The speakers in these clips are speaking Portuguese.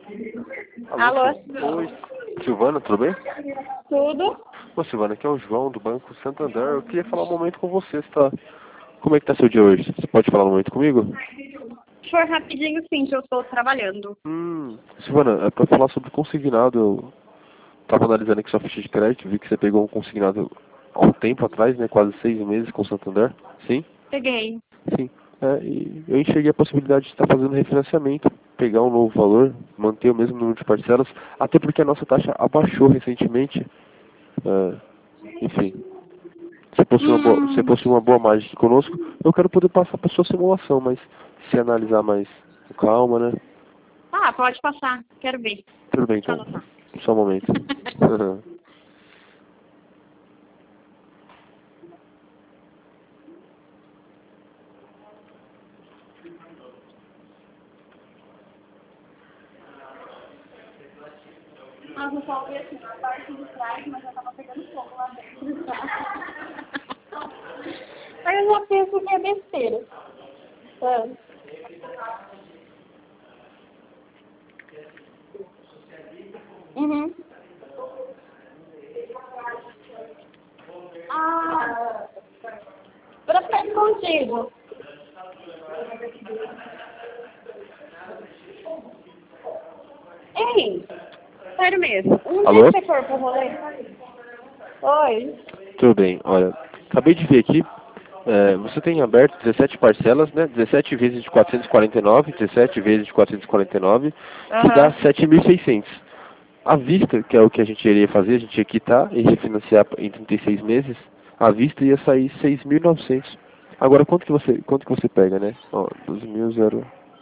Alô? Oi, Silvana, tudo bem? Tudo? Ô, Silvana, aqui é o João do Banco Santander. Eu queria falar um momento com você. Como é que tá seu dia hoje? Você pode falar um momento comigo? Se for rapidinho, sim, que eu estou trabalhando. Silvana, é pra falar sobre consignado. Eu tava analisando aqui sua ficha de crédito, vi que você pegou um consignado há um tempo atrás, né? Quase 6 meses com o Santander. Sim? Peguei. Sim. E eu enxerguei a possibilidade de estar fazendo refinanciamento, pegar um novo valor, manter o mesmo número de parcelas, até porque a nossa taxa abaixou recentemente. Enfim, você possui uma boa margem aqui conosco, eu quero poder passar para sua simulação, mas se analisar mais com calma, né? Ah, pode passar. Quero ver. Tudo bem, Deixa eu então. anotar. Só um momento. Nós não falamos assim, na parte de trás, mas já tava pegando fogo lá dentro. Aí eu já penso que é besteira. Uhum. Ah, pra ficar escondido. Ei, sério mesmo. Um Alô? dia que você for pro rolê. Oi. Tudo bem, olha, acabei de ver aqui, você tem aberto 17 parcelas, né? 17 vezes de 449, 17 vezes de 449, que dá Aham. 7.600. À vista, que é o que a gente iria fazer, a gente ia quitar e refinanciar em 36 meses, à vista ia sair 6.900. Agora, quanto que você pega, né? Ó, 12.000.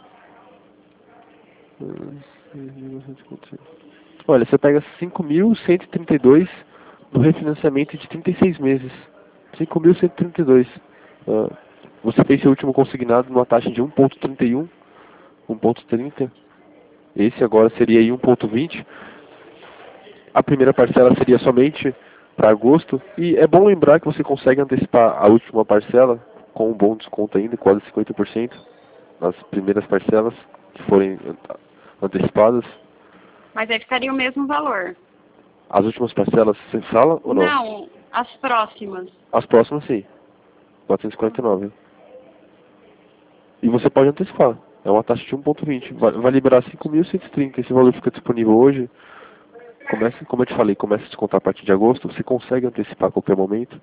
Olha, você pega 5.132 no refinanciamento de 36 meses. 5.132. Ah, você fez seu último consignado numa taxa de 1,31, 1,30. Esse agora seria aí 1,20. A primeira parcela seria somente para agosto. E é bom lembrar que você consegue antecipar a última parcela com um bom desconto ainda, quase 50%, nas primeiras parcelas que forem antecipadas. Mas aí ficaria o mesmo valor. As últimas parcelas, você fala ou não? Não, as próximas. As próximas, sim. 449. E você pode antecipar. É uma taxa de 1,20. Vai liberar 5.130. Esse valor fica disponível hoje. Como eu te falei, começa a descontar a partir de agosto. Você consegue antecipar a qualquer momento.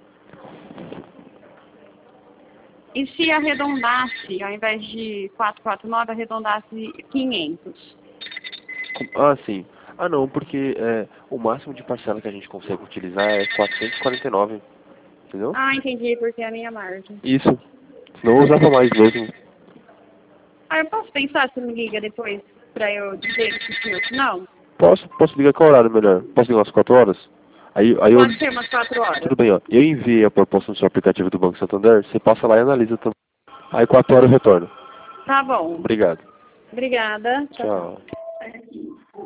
E se arredondasse, ao invés de 449, arredondasse 500? Ah, sim. Ah, não, porque o máximo de parcela que a gente consegue utilizar é 449. Entendeu? Ah, entendi, porque é a minha margem. Isso. Senão eu usava mais mesmo. Ah, eu posso pensar se me liga depois pra eu dizer que não? Posso ligar qual horário melhor? Posso ligar umas 4 horas? Aí eu... Pode ser umas 4 horas. Tudo bem, ó. Eu enviei a proposta no seu aplicativo do Banco Santander. Você passa lá e analisa também. Aí 4 horas eu retorno. Tá bom. Obrigado. Obrigada. Tchau, Tchau. tchau.